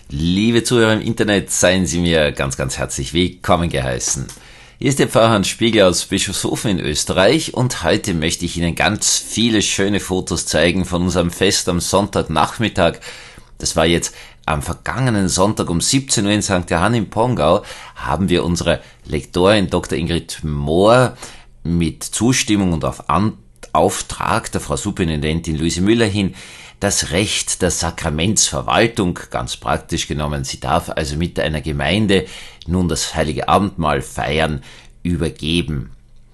Liebe Zuhörer im Internet, seien Sie mir ganz, ganz herzlich willkommen geheißen. Hier ist der Pfarrer Hans Spiegel aus Bischofshofen in Österreich und heute möchte ich Ihnen ganz viele schöne Fotos zeigen von unserem Fest am Sonntagnachmittag. Das war jetzt am vergangenen Sonntag um 17 Uhr in St. Johann im Pongau, haben wir unsere Lektorin Dr. Ingrid Mohr mit Zustimmung und auf Auftrag der Frau Superintendentin Luise Müller hin das Recht der Sakramentsverwaltung, ganz praktisch genommen. Sie darf also mit einer Gemeinde nun das Heilige Abendmahl feiern, übergeben.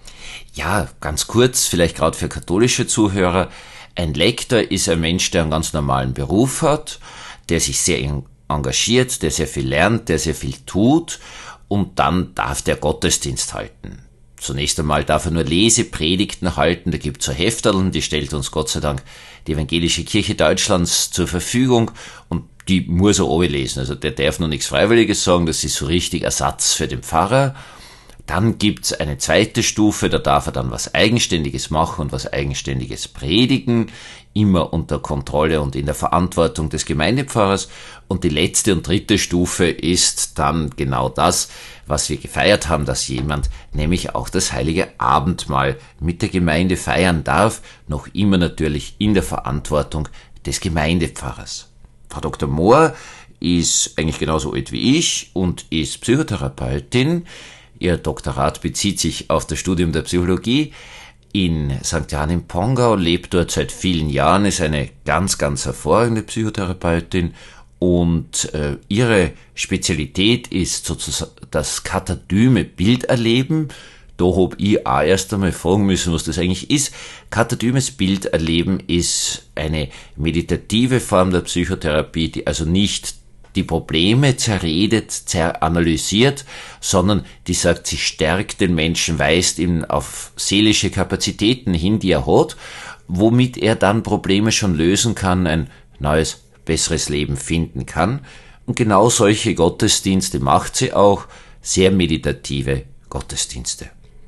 Ja, ganz kurz, vielleicht gerade für katholische Zuhörer. Ein Lektor ist ein Mensch, der einen ganz normalen Beruf hat, der sich sehr engagiert, der sehr viel lernt, der sehr viel tut und dann darf der Gottesdienst halten. Zunächst einmal darf er nur Lesepredigten halten, da gibt's so Hefterln, die stellt uns Gott sei Dank die Evangelische Kirche Deutschlands zur Verfügung und die muss er alle lesen. Also der darf noch nichts Freiwilliges sagen, das ist so richtig Ersatz für den Pfarrer. Dann gibt's eine zweite Stufe, da darf er dann was Eigenständiges machen und was Eigenständiges predigen, immer unter Kontrolle und in der Verantwortung des Gemeindepfarrers. Und die letzte und dritte Stufe ist dann genau das, was wir gefeiert haben, dass jemand nämlich auch das Heilige Abendmahl mit der Gemeinde feiern darf, noch immer natürlich in der Verantwortung des Gemeindepfarrers. Frau Dr. Mohr ist eigentlich genauso alt wie ich und ist Psychotherapeutin. Ihr Doktorat bezieht sich auf das Studium der Psychologie in St. Johann im Pongau, lebt dort seit vielen Jahren, ist eine ganz, ganz hervorragende Psychotherapeutin und ihre Spezialität ist sozusagen das katadyme Bilderleben. Da hab ich auch erst einmal fragen müssen, was das eigentlich ist. Katadymes Bilderleben ist eine meditative Form der Psychotherapie, die also nicht die Probleme zerredet, zeranalysiert, sondern die sagt, sie stärkt den Menschen, weist ihn auf seelische Kapazitäten hin, die er hat, womit er dann Probleme schon lösen kann, ein neues, besseres Leben finden kann. Und genau solche Gottesdienste macht sie auch, sehr meditative Gottesdienste.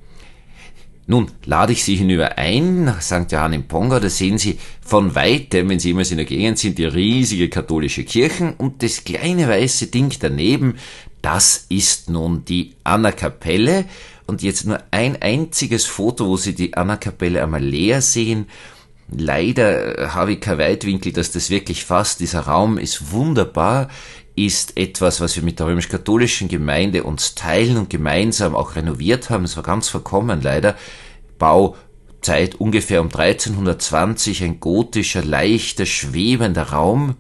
Nun lade ich Sie hinüber ein nach St. Johann im Pongau, da sehen Sie von weitem, wenn Sie jemals in der Gegend sind, die riesige katholische Kirchen und das kleine weiße Ding daneben, das ist nun die Anna-Kapelle und jetzt nur ein einziges Foto, wo Sie die Anna-Kapelle einmal leer sehen. Leider habe ich kein Weitwinkel, dass das wirklich fasst. Dieser Raum ist wunderbar, ist etwas, was wir mit der römisch-katholischen Gemeinde uns teilen und gemeinsam auch renoviert haben. Es war ganz verkommen leider. Bauzeit ungefähr um 1320, ein gotischer, leichter, schwebender Raum.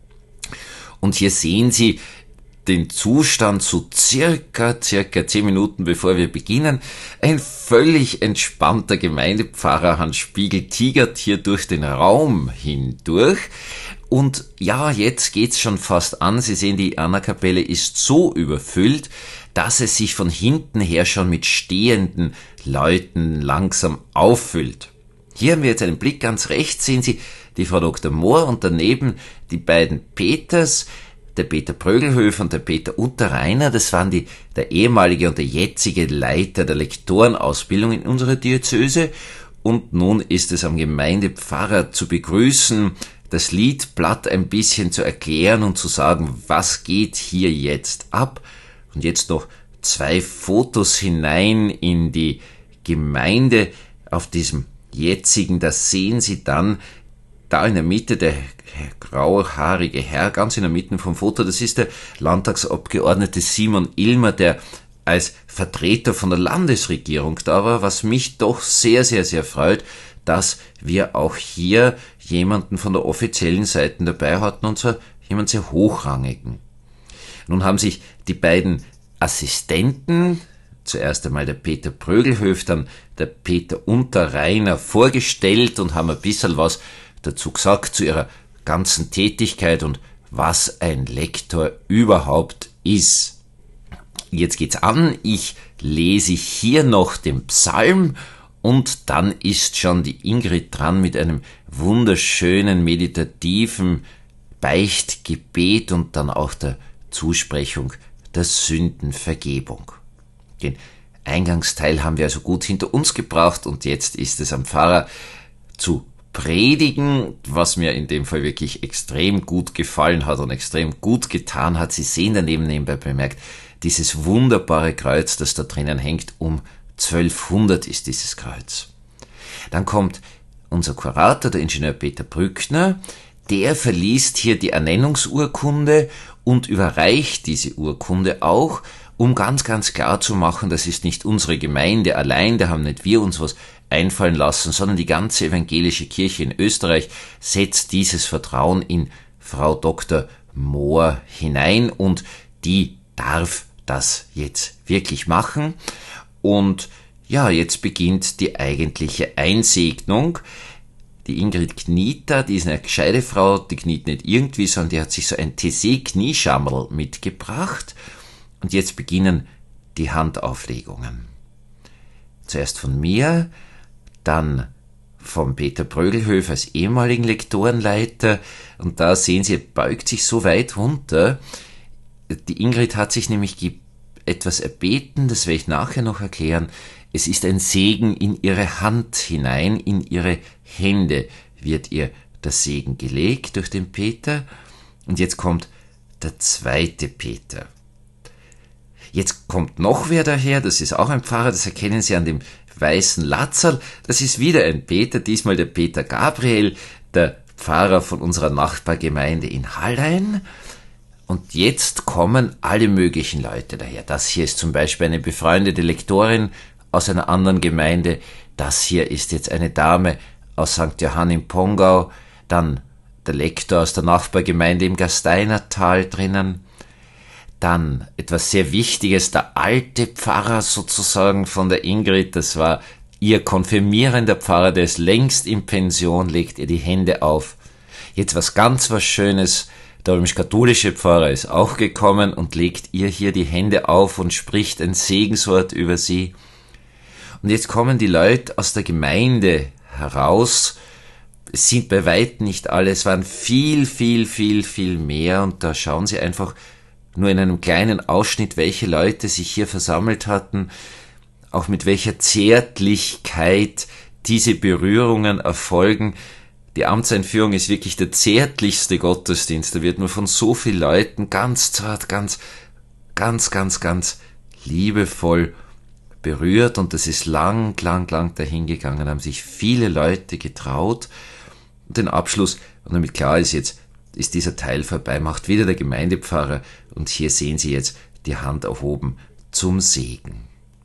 Und hier sehen Sie den Zustand so circa 10 Minuten bevor wir beginnen. Ein völlig entspannter Gemeindepfarrer Hans Spiegel tigert hier durch den Raum hindurch. Und ja, jetzt geht's schon fast an. Sie sehen, die Anna-Kapelle ist so überfüllt, dass es sich von hinten her schon mit stehenden Leuten langsam auffüllt. Hier haben wir jetzt einen Blick ganz rechts, sehen Sie die Frau Dr. Mohr und daneben die beiden Peters, der Peter Prögelhöfer und der Peter Unterreiner. Das waren der ehemalige und der jetzige Leiter der Lektorenausbildung in unserer Diözese. Und nun ist es am Gemeindepfarrer zu begrüßen, das Liedblatt ein bisschen zu erklären und zu sagen, was geht hier jetzt ab. Und jetzt noch 2 Fotos hinein in die Gemeinde. Auf diesem jetzigen, das sehen Sie dann, da in der Mitte der grauhaarige Herr, ganz in der Mitte vom Foto, das ist der Landtagsabgeordnete Simon Ilmer, der als Vertreter von der Landesregierung da war, was mich doch sehr, sehr, sehr freut, dass wir auch hier jemanden von der offiziellen Seite dabei hatten, und zwar jemand sehr hochrangigen. Nun haben sich die beiden Assistenten, zuerst einmal der Peter Prögelhöf, dann der Peter Unterreiner vorgestellt und haben ein bisschen was dazu gesagt zu ihrer ganzen Tätigkeit und was ein Lektor überhaupt ist. Jetzt geht's an, ich lese hier noch den Psalm und dann ist schon die Ingrid dran mit einem wunderschönen, meditativen Beichtgebet und dann auch der Zusprechung der Sündenvergebung. Den Eingangsteil haben wir also gut hinter uns gebracht und jetzt ist es am Pfarrer zu predigen, was mir in dem Fall wirklich extrem gut gefallen hat und extrem gut getan hat. Sie sehen daneben nebenbei bemerkt, dieses wunderbare Kreuz, das da drinnen hängt, um 1200 ist dieses Kreuz. Dann kommt unser Kurator, der Ingenieur Peter Brückner, der verliest hier die Ernennungsurkunde und überreicht diese Urkunde auch, um ganz, ganz klar zu machen, das ist nicht unsere Gemeinde allein, da haben nicht wir uns was einfallen lassen, sondern die ganze evangelische Kirche in Österreich setzt dieses Vertrauen in Frau Dr. Mohr hinein und die darf das jetzt wirklich machen. Und ja, jetzt beginnt die eigentliche Einsegnung. Die Ingrid kniet da, die ist eine gescheite Frau, die kniet nicht irgendwie, sondern die hat sich so ein Tessé-Knieschammerl mitgebracht. Und jetzt beginnen die Handauflegungen. Zuerst von mir, dann vom Peter Brögelhöfer als ehemaligen Lektorenleiter. Und da sehen Sie, er beugt sich so weit runter. Die Ingrid hat sich nämlich etwas erbeten, das werde ich nachher noch erklären. Es ist ein Segen in ihre Hand hinein, in ihre Hände wird ihr der Segen gelegt durch den Peter. Und jetzt kommt der zweite Peter. Jetzt kommt noch wer daher, das ist auch ein Pfarrer, das erkennen Sie an dem weißen Latzerl. Das ist wieder ein Peter, diesmal der Peter Gabriel, der Pfarrer von unserer Nachbargemeinde in Hallein. Und jetzt kommen alle möglichen Leute daher. Das hier ist zum Beispiel eine befreundete Lektorin aus einer anderen Gemeinde. Das hier ist jetzt eine Dame aus St. Johann im Pongau. Dann der Lektor aus der Nachbargemeinde im Gasteinertal drinnen. Dann etwas sehr Wichtiges, der alte Pfarrer sozusagen von der Ingrid. Das war ihr konfirmierender Pfarrer, der ist längst in Pension, legt ihr die Hände auf. Jetzt was Schönes. Der römisch-katholische Pfarrer ist auch gekommen und legt ihr hier die Hände auf und spricht ein Segenswort über sie. Und jetzt kommen die Leute aus der Gemeinde heraus. Es sind bei weitem nicht alle, es waren viel mehr. Und da schauen Sie einfach nur in einem kleinen Ausschnitt, welche Leute sich hier versammelt hatten, auch mit welcher Zärtlichkeit diese Berührungen erfolgen. Die Amtseinführung ist wirklich der zärtlichste Gottesdienst. Da wird nur von so vielen Leuten ganz zart, ganz liebevoll berührt. Und das ist lang dahingegangen, haben sich viele Leute getraut. Und den Abschluss, und damit klar ist jetzt, ist dieser Teil vorbei, macht wieder der Gemeindepfarrer. Und hier sehen Sie jetzt die Hand erhoben zum Segen.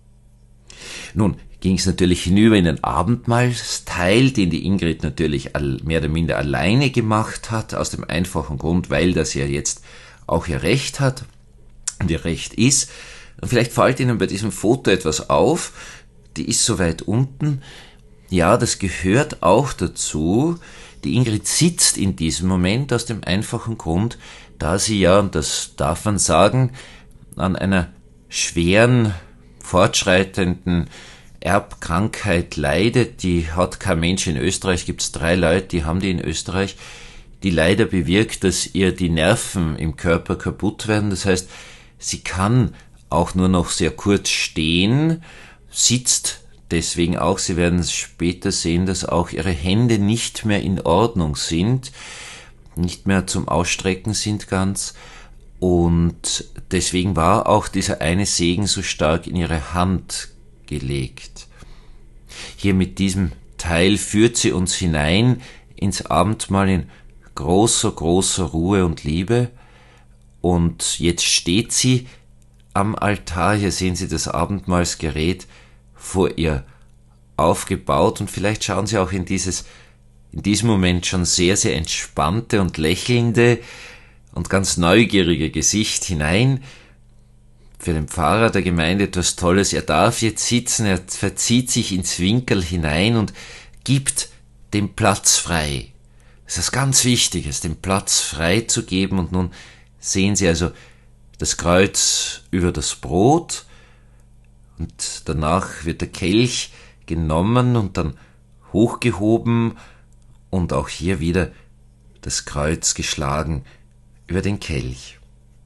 Nun ging es natürlich hinüber in den Abendmahlsteil, den die Ingrid natürlich mehr oder minder alleine gemacht hat, aus dem einfachen Grund, weil das ja jetzt auch ihr Recht hat und ihr Recht ist. Und vielleicht fällt Ihnen bei diesem Foto etwas auf, die ist so weit unten. Ja, das gehört auch dazu. Die Ingrid sitzt in diesem Moment aus dem einfachen Grund, da sie ja, und das darf man sagen, an einer schweren, fortschreitenden Erbkrankheit leidet. Die hat kein Mensch in Österreich, gibt es 3 Leute, die haben die in Österreich, die leider bewirkt, dass ihr die Nerven im Körper kaputt werden. Das heißt, sie kann auch nur noch sehr kurz stehen, sitzt deswegen auch, Sie werden später sehen, dass auch ihre Hände nicht mehr in Ordnung sind, nicht mehr zum Ausstrecken sind ganz. Und deswegen war auch dieser eine Segen so stark in ihre Hand gelegt. Hier mit diesem Teil führt sie uns hinein ins Abendmahl in großer Ruhe und Liebe. Und jetzt steht sie am Altar, hier sehen Sie das Abendmahlsgerät vor ihr aufgebaut und vielleicht schauen Sie auch in diesem Moment schon sehr entspannte und lächelnde und ganz neugierige Gesicht hinein. Für den Pfarrer der Gemeinde etwas Tolles. Er darf jetzt sitzen, er verzieht sich ins Winkel hinein und gibt den Platz frei. Das ist ganz Wichtiges, den Platz frei zu geben. Und nun sehen Sie also das Kreuz über das Brot und danach wird der Kelch genommen und dann hochgehoben und auch hier wieder das Kreuz geschlagen über den Kelch.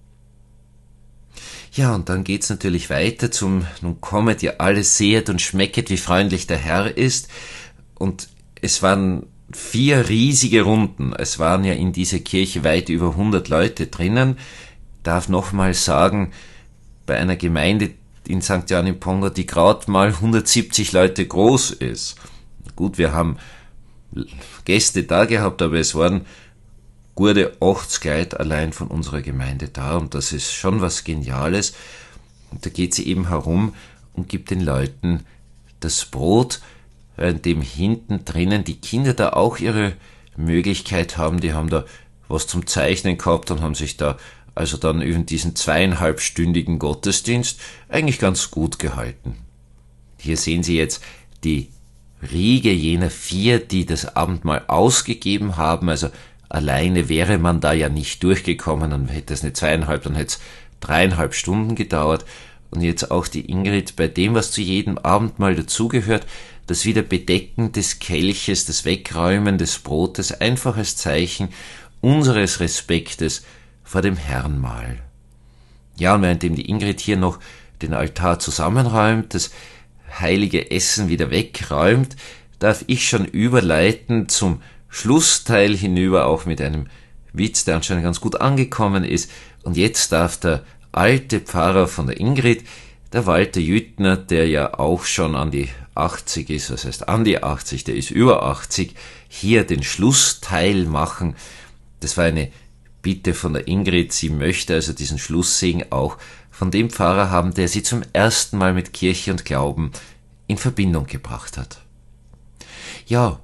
Ja, und dann geht's natürlich weiter nun kommet ihr alle, sehet und schmecket, wie freundlich der Herr ist. Und es waren 4 riesige Runden. Es waren ja in dieser Kirche weit über 100 Leute drinnen. Ich darf nochmal sagen, bei einer Gemeinde in St. Jan im Pongo, die gerade mal 170 Leute groß ist. Gut, wir haben Gäste da gehabt, aber es waren gute 80 Leute allein von unserer Gemeinde da und das ist schon was Geniales. Und da geht sie eben herum und gibt den Leuten das Brot, während dem hinten drinnen die Kinder da auch ihre Möglichkeit haben. Die haben da was zum Zeichnen gehabt und haben sich da also dann über diesen 2,5-stündigen Gottesdienst eigentlich ganz gut gehalten. Hier sehen Sie jetzt die Riege jener 4, die das Abendmahl ausgegeben haben. Also alleine wäre man da ja nicht durchgekommen, dann hätte es nicht 2,5, dann hätte es 3,5 Stunden gedauert. Und jetzt auch die Ingrid bei dem, was zu jedem Abendmahl dazugehört, das Wiederbedecken des Kelches, das Wegräumen des Brotes, einfach als Zeichen unseres Respektes vor dem Herrnmahl. Ja, und währenddem die Ingrid hier noch den Altar zusammenräumt, das heilige Essen wieder wegräumt, darf ich schon überleiten zum Schlussteil hinüber, auch mit einem Witz, der anscheinend ganz gut angekommen ist. Und jetzt darf der alte Pfarrer von der Ingrid, der Walter Jüttner, der ja auch schon an die 80 ist, was heißt an die 80, der ist über 80, hier den Schlussteil machen. Das war eine Bitte von der Ingrid, sie möchte also diesen Schlusssegen auch von dem Pfarrer haben, der sie zum ersten Mal mit Kirche und Glauben in Verbindung gebracht hat. Ja,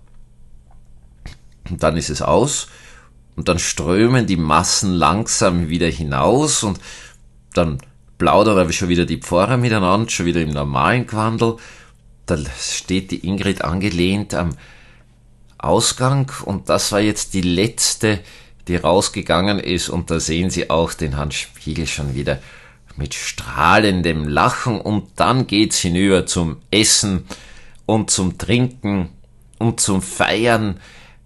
und dann ist es aus und dann strömen die Massen langsam wieder hinaus und dann plaudern aber schon wieder die Pfarrer miteinander, schon wieder im normalen Gewandel. Da steht die Ingrid angelehnt am Ausgang und das war jetzt die letzte, die rausgegangen ist und da sehen Sie auch den Herrn Spiegel schon wieder mit strahlendem Lachen und dann geht's hinüber zum Essen und zum Trinken und zum Feiern.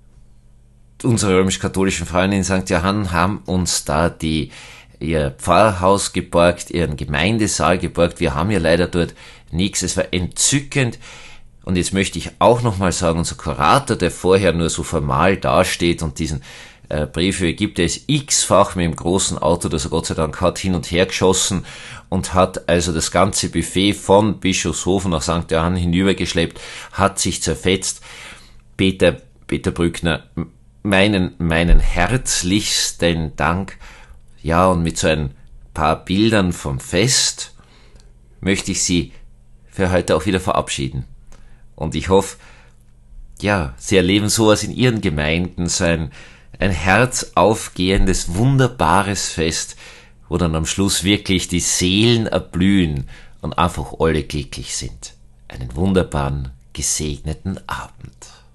Unsere römisch-katholischen Freunde in St. Johann haben uns da ihr Pfarrhaus geborgt, ihren Gemeindesaal geborgt. Wir haben ja leider dort nichts. Es war entzückend. Und jetzt möchte ich auch nochmal sagen, unser Kurator, der vorher nur so formal dasteht und diesen Brief übergibt, der ist x-fach mit dem großen Auto, das er Gott sei Dank hat, hin und her geschossen und hat also das ganze Buffet von Bischofshofen nach St. Johann hinübergeschleppt, hat sich zerfetzt. Peter Brückner, meinen herzlichsten Dank. Ja, und mit so ein paar Bildern vom Fest möchte ich Sie für heute auch wieder verabschieden. Und ich hoffe, ja, Sie erleben sowas in Ihren Gemeinden, so ein herzaufgehendes, wunderbares Fest, wo dann am Schluss wirklich die Seelen erblühen und einfach alle glücklich sind. Einen wunderbaren, gesegneten Abend.